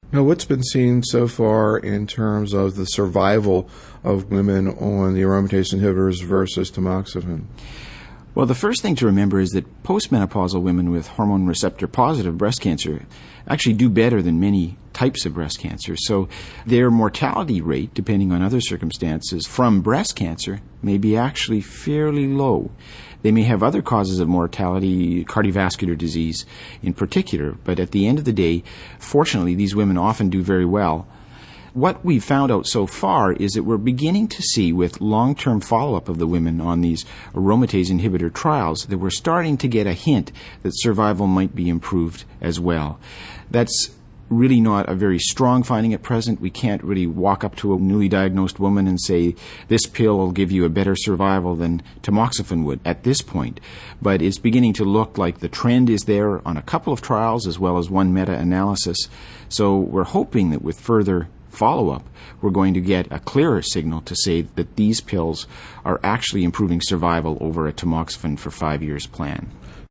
Now, what's been seen so far in terms of the survival of women on the aromatase inhibitors versus tamoxifen? Well, the first thing to remember is that postmenopausal women with hormone receptor positive breast cancer actually do better than many types of breast cancer. So their mortality rate, depending on other circumstances, from breast cancer may be actually fairly low. They may have other causes of mortality, cardiovascular disease in particular, but at the end of the day, fortunately, these women often do very well. What we've found out so far is that we're beginning to see with long-term follow-up of the women on these aromatase inhibitor trials that we're starting to get a hint that survival might be improved as well. That's really not a very strong finding at present. We can't really walk up to a newly diagnosed woman and say, this pill will give you a better survival than tamoxifen would at this point. But it's beginning to look like the trend is there on a couple of trials as well as one meta-analysis. So we're hoping that with further follow-up, we're going to get a clearer signal to say that these pills are actually improving survival over a tamoxifen for 5 years plan.